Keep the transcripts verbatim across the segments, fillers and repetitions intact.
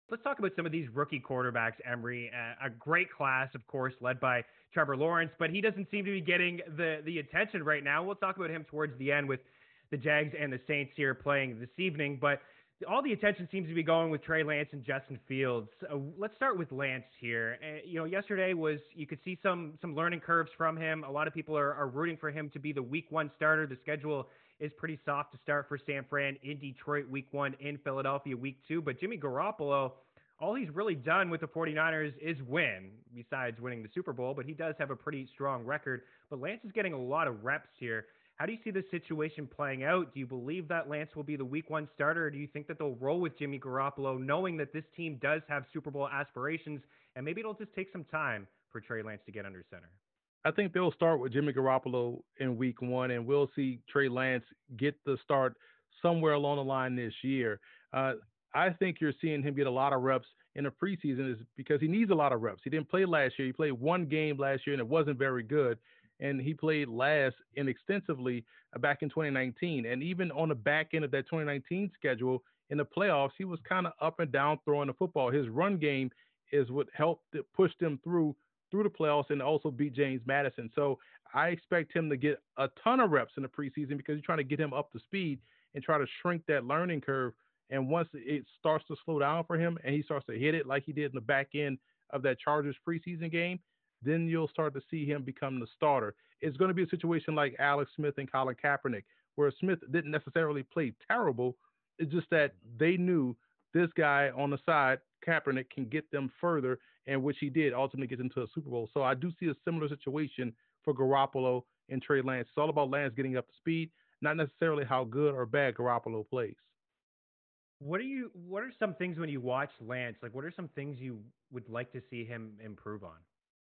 Let's talk about some of these rookie quarterbacks, Emery. Uh, a great class, of course, led by Trevor Lawrence, but he doesn't seem to be getting the the attention right now. We'll talk about him towards the end with the Jags and the Saints here playing this evening, but all the attention seems to be going with Trey Lance and Justin Fields. Uh, let's start with Lance here. Uh, you know, yesterday was you could see some some learning curves from him. A lot of people are, are rooting for him to be the Week One starter. The schedule is pretty soft to start for San Fran in Detroit Week One, in Philadelphia Week Two, but Jimmy Garoppolo, all he's really done with the 49ers is win, besides winning the Super Bowl, but he does have a pretty strong record. But Lance is getting a lot of reps here. How do you see this situation playing out? Do you believe that Lance will be the week one starter, or do you think that they'll roll with Jimmy Garoppolo, knowing that this team does have Super Bowl aspirations, and maybe it'll just take some time for Trey Lance to get under center? I think they'll start with Jimmy Garoppolo in week one, and we'll see Trey Lance get the start somewhere along the line this year. Uh, I think you're seeing him get a lot of reps in the preseason is because he needs a lot of reps. He didn't play last year. He played one game last year, and it wasn't very good. And he played last and extensively uh, back in twenty nineteen. And even on the back end of that twenty nineteen schedule in the playoffs, he was kind of up and down throwing the football. His run game is what helped push them through through the playoffs and also beat James Madison. So I expect him to get a ton of reps in the preseason because you're trying to get him up to speed and try to shrink that learning curve. And once it starts to slow down for him and he starts to hit it like he did in the back end of that Chargers preseason game, then you'll start to see him become the starter. It's going to be a situation like Alex Smith and Colin Kaepernick, where Smith didn't necessarily play terrible. It's just that they knew this guy on the side, Kaepernick, can get them further, and which he did ultimately get into a Super Bowl. So I do see a similar situation for Garoppolo and Trey Lance. It's all about Lance getting up to speed, not necessarily how good or bad Garoppolo plays. What are you? What are some things when you watch Lance? Like, what are some things you would like to see him improve on?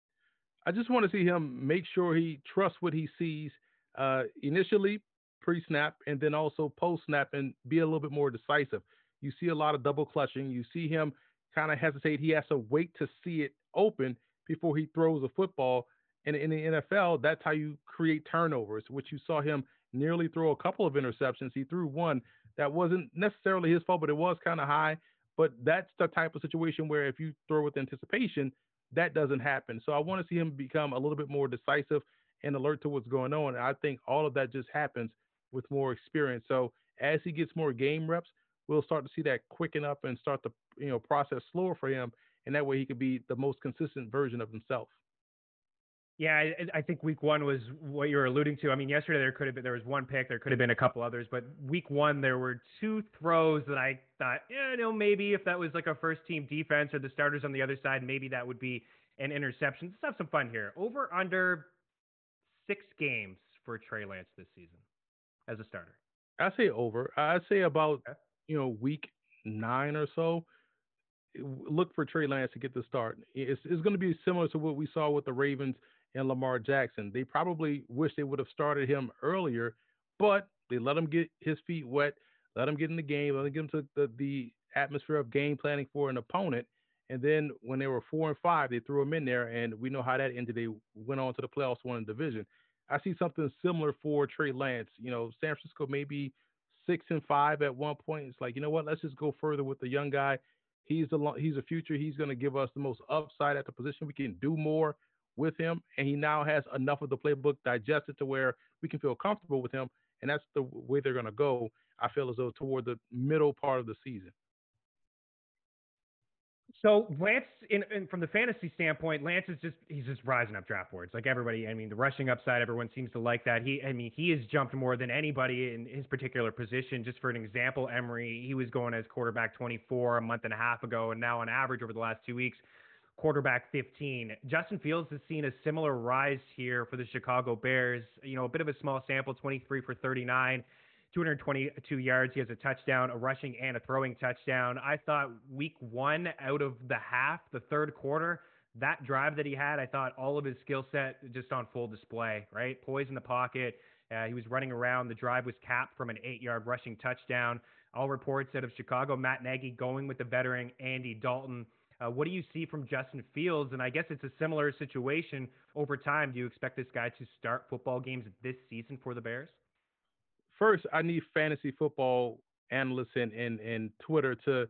I just want to see him make sure he trusts what he sees uh, initially, pre snap, and then also post snap and be a little bit more decisive. You see a lot of double clutching. You see him kind of hesitate. He has to wait to see it open before he throws a football. And in the N F L, that's how you create turnovers, which you saw him nearly throw a couple of interceptions. He threw one that wasn't necessarily his fault, but it was kind of high. But that's the type of situation where if you throw with anticipation, that doesn't happen. So I want to see him become a little bit more decisive and alert to what's going on. And I think all of that just happens with more experience. So as he gets more game reps, we'll start to see that quicken up and start to you know process slower for him, and that way he could be the most consistent version of himself. Yeah, I, I think week one was what you were alluding to. I mean, yesterday there could have been there was one pick, there could have been a couple others, but week one there were two throws that I thought, yeah, you know, maybe if that was like a first team defense or the starters on the other side, maybe that would be an interception. Let's have some fun here. Over under six games for Trey Lance this season as a starter. I say over. I say about Okay. you know week nine or so. Look for Trey Lance to get the start. It's, it's going to be similar to what we saw with the Ravens and Lamar Jackson. They probably wish they would have started him earlier, but they let him get his feet wet, let him get in the game, let him get into the, the atmosphere of game planning for an opponent. And then when they were four and five, they threw him in there, and we know how that ended. They went on to the playoffs, won the division. I see something similar for Trey Lance. You know, San Francisco maybe six and five at one point. It's like, you know what? Let's just go further with the young guy. He's the he's a future. He's going to give us the most upside at the position. We can do more with him, and he now has enough of the playbook digested to where we can feel comfortable with him, and that's the way they're going to go. I feel as though toward the middle part of the season. So Lance, in, in from the fantasy standpoint, Lance is just he's just rising up draft boards. Like everybody, I mean, the rushing upside, everyone seems to like that. He, I mean, he has jumped more than anybody in his particular position. Just for an example, Emery, he was going as quarterback twenty-four a month and a half ago, and now on average over the last two weeks, quarterback fifteen. Justin Fields has seen a similar rise here for the Chicago Bears. You know, a bit of a small sample, twenty-three for thirty-nine, two hundred twenty-two yards. He has a touchdown, a rushing and a throwing touchdown. I thought week one out of the half, the third quarter, that drive that he had, I thought all of his skill set just on full display, right? Poise in the pocket. Uh, he was running around. The drive was capped from an eight-yard rushing touchdown. All reports out of Chicago, Matt Nagy going with the veteran Andy Dalton. Uh, what do you see from Justin Fields? And I guess it's a similar situation over time. Do you expect this guy to start football games this season for the Bears? First, I need fantasy football analysts and, and, and Twitter to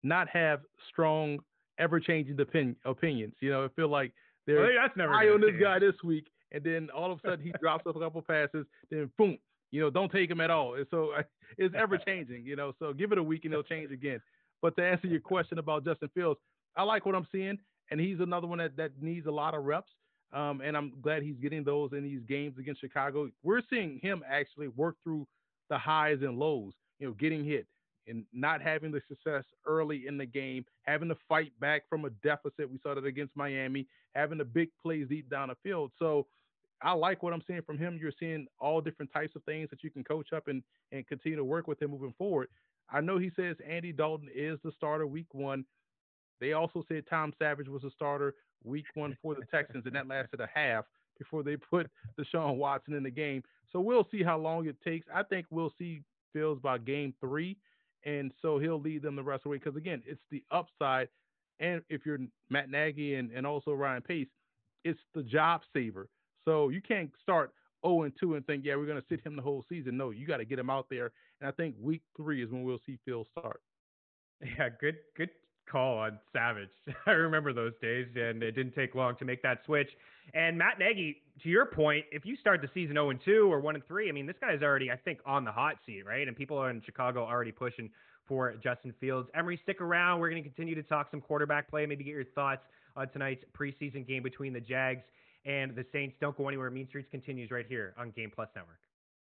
not have strong, ever-changing opin- opinions. You know, I feel like Well, they're that's never high going on to this change. guy this week, and then all of a sudden he drops up a couple passes, then boom, you know, don't take him at all. And so it's ever-changing, you know. So give it a week and it'll change again. But to answer your question about Justin Fields, I like what I'm seeing, and he's another one that, that needs a lot of reps. Um, and I'm glad he's getting those in these games against Chicago. We're seeing him actually work through the highs and lows, you know, getting hit and not having the success early in the game, having to fight back from a deficit. We saw that against Miami, having the big plays deep down the field. So I like what I'm seeing from him. You're seeing all different types of things that you can coach up and, and continue to work with him moving forward. I know he says Andy Dalton is the starter week one. They also said Tom Savage was a starter week one for the Texans, and that lasted a half before they put Deshaun Watson in the game. So we'll see how long it takes. I think we'll see Fields by game three, and so he'll lead them the rest of the way. Because again, it's the upside, and if you're Matt Nagy and, and also Ryan Pace, it's the job saver. So you can't start oh and two and think, yeah, we're going to sit him the whole season. No, you got to get him out there. And I think week three is when we'll see Fields start. Yeah, good good call on Savage. I remember those days, and it didn't take long to make that switch. And Matt Nagy, to your point, if you start the season oh and two or one and three, I mean, this guy's already, I think, on the hot seat, right? And people are in Chicago already pushing for Justin Fields. Emery, stick around. We're going to continue to talk some quarterback play, maybe get your thoughts on tonight's preseason game between the Jags and the Saints. Don't go anywhere. Mean Streets continues right here on Game Plus Network.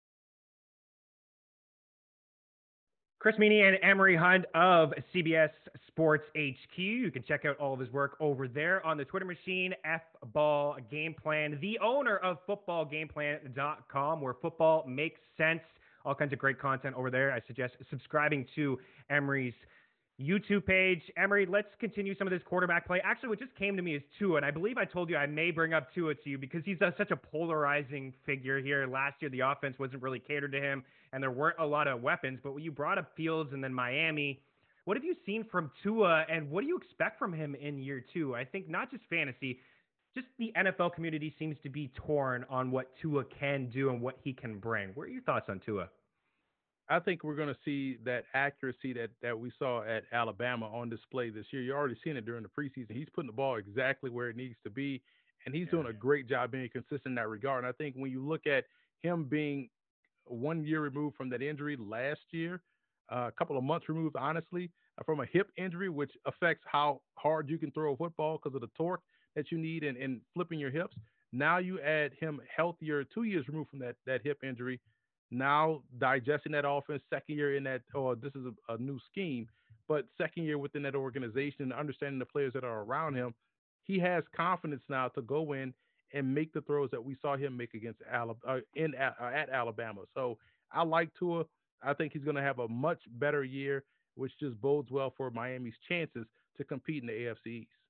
Chris Meany and Emery Hunt of C B S Sports H Q. You can check out all of his work over there on the Twitter machine, F Ball Game Plan, the owner of football game plan dot com, where football makes sense. All kinds of great content over there. I suggest subscribing to Emery's YouTube page. Emery, let's continue some of this quarterback play. Actually, what just came to me is Tua, and I believe I told you I may bring up Tua to you because he's a, such a polarizing figure here. Last year, the offense wasn't really catered to him, and there weren't a lot of weapons. But when you brought up Fields and then Miami, what have you seen from Tua, and what do you expect from him in year two? I think not just fantasy, just the N F L community seems to be torn on what Tua can do and what he can bring. What are your thoughts on Tua? I think we're going to see that accuracy that, that we saw at Alabama on display this year. You're already seeing it during the preseason. He's putting the ball exactly where it needs to be, and he's Yeah. doing a great job being consistent in that regard. And I think when you look at him being one year removed from that injury last year, uh, a couple of months removed, honestly, uh, from a hip injury, which affects how hard you can throw a football because of the torque that you need and, and flipping your hips. Now you add him healthier, two years removed from that, that hip injury, now digesting that offense, second year in that, oh, this is a, a new scheme, but second year within that organization and understanding the players that are around him, he has confidence now to go in and make the throws that we saw him make against Alabama, uh, in uh, at Alabama. So I like Tua. I think he's going to have a much better year, which just bodes well for Miami's chances to compete in the A F C East.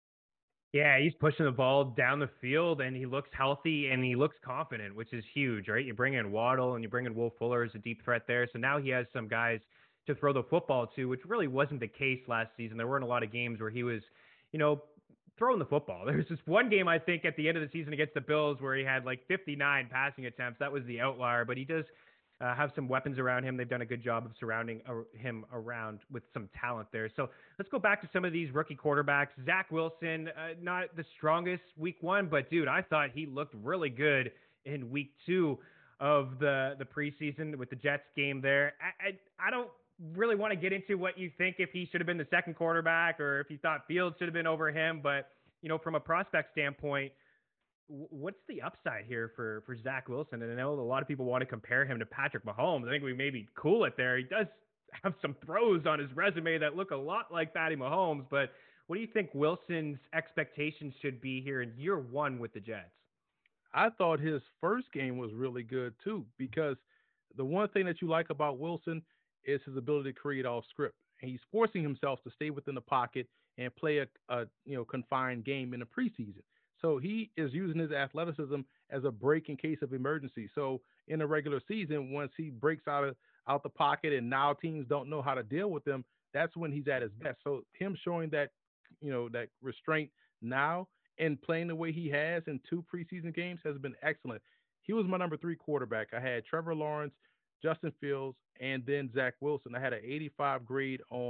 Yeah, he's pushing the ball down the field, and he looks healthy, and he looks confident, which is huge, right? You bring in Waddle, and you bring in Will Fuller as a deep threat there. So now he has some guys to throw the football to, which really wasn't the case last season. There weren't a lot of games where he was, you know, throwing the football. There was this one game, I think, at the end of the season against the Bills where he had like fifty-nine passing attempts. That was the outlier, but he does uh, have some weapons around him. They've done a good job of surrounding uh, him around with some talent there. So let's go back to some of these rookie quarterbacks. Zach Wilson, uh, not the strongest week one, but dude, I thought he looked really good in week two of the, the preseason with the Jets game there. I, I, I don't really want to get into what you think if he should have been the second quarterback or if you thought Fields should have been over him. But, you know, from a prospect standpoint, what's the upside here for, for Zach Wilson? And I know a lot of people want to compare him to Patrick Mahomes. I think we maybe cool it there. He does have some throws on his resume that look a lot like Patty Mahomes, but what do you think Wilson's expectations should be here in year one with the Jets? I thought his first game was really good too, because the one thing that you like about Wilson is his ability to create off script. And he's forcing himself to stay within the pocket and play a, a you know confined game in the preseason. So he is using his athleticism as a break in case of emergency. So in a regular season, once he breaks out of out the pocket and now teams don't know how to deal with him, that's when he's at his best. So him showing that, you know, that restraint now and playing the way he has in two preseason games has been excellent. He was my number three quarterback. I had Trevor Lawrence, Justin Fields, and then Zach Wilson. I had an eighty-five grade on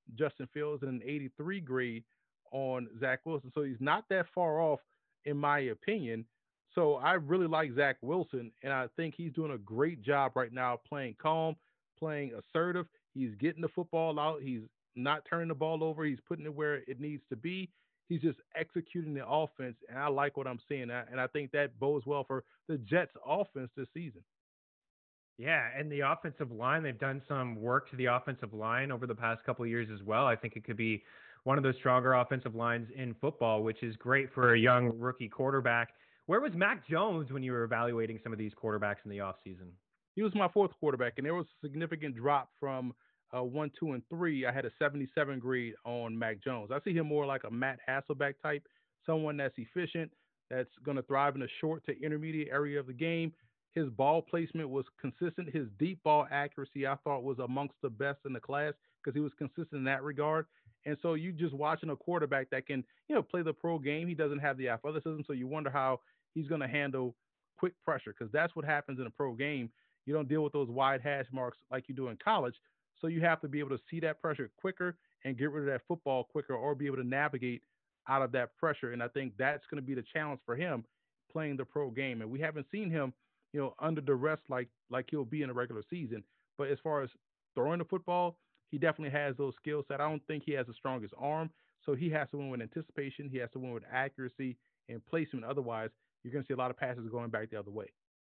Justin Fields and an eighty-three grade on Zach Wilson. So he's not that far off, in my opinion. So I really like Zach Wilson, and I think he's doing a great job right now playing calm, playing assertive. He's getting the football out. He's not turning the ball over. He's putting it where it needs to be. He's just executing the offense, and I like what I'm seeing. And I think that bodes well for the Jets' offense this season. Yeah, and the offensive line, they've done some work to the offensive line over the past couple of years as well. I think it could be one of those stronger offensive lines in football, which is great for a young rookie quarterback. Where was Mac Jones when you were evaluating some of these quarterbacks in the offseason? He was my fourth quarterback, and there was a significant drop from uh, one, two, and three. I had a seventy-seven grade on Mac Jones. I see him more like a Matt Hasselbeck type, someone that's efficient, that's going to thrive in the short to intermediate area of the game. His ball placement was consistent. His deep ball accuracy, I thought, was amongst the best in the class because he was consistent in that regard. And so you just watching a quarterback that can, you know, play the pro game. He doesn't have the athleticism, so you wonder how he's going to handle quick pressure because that's what happens in a pro game. You don't deal with those wide hash marks like you do in college. So you have to be able to see that pressure quicker and get rid of that football quicker or be able to navigate out of that pressure. And I think that's going to be the challenge for him playing the pro game. And we haven't seen him, you know, under duress like like he'll be in a regular season. But as far as throwing the football, he definitely has those skills that I don't think he has the strongest arm. So he has to win with anticipation. He has to win with accuracy and placement. Otherwise, you're going to see a lot of passes going back the other way.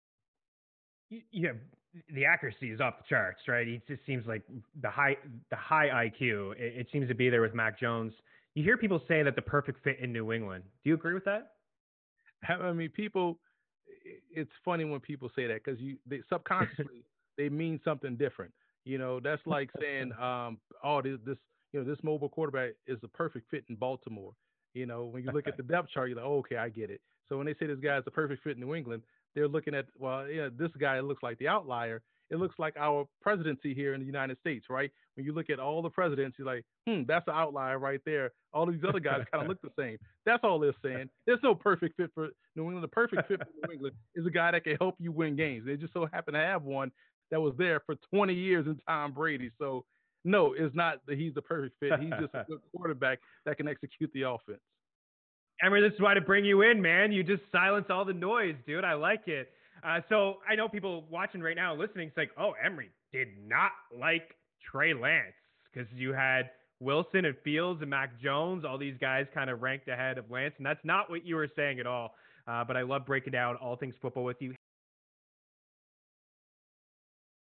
Yeah, the accuracy is off the charts, right? It just seems like the high the high I Q. It, it seems to be there with Mac Jones. You hear people say that the perfect fit in New England. Do you agree with that? I mean, people. It's funny when people say that because you they subconsciously they mean something different. You know, that's like saying, um, "Oh, this, this you know this mobile quarterback is the perfect fit in Baltimore." You know, when you look at the depth chart, you're like, oh, "Okay, I get it." So when they say this guy's the perfect fit in New England, they're looking at, well, yeah, this guy looks like the outlier. It looks like our presidency here in the United States, right? When you look at all the presidents, you're like, hmm, that's the outlier right there. All these other guys kind of look the same. That's all they're saying. There's no perfect fit for New England. The perfect fit for New England is a guy that can help you win games. They just so happen to have one that was there for twenty years in Tom Brady. So, no, it's not that he's the perfect fit. He's just a good quarterback that can execute the offense. Emery, this is why to bring you in, man. You just silence all the noise, dude. I like it. Uh, so I know people watching right now, listening, it's like, oh, Emery did not like Trey Lance because you had Wilson and Fields and Mac Jones, all these guys kind of ranked ahead of Lance, and that's not what you were saying at all. Uh, but I love breaking down all things football with you.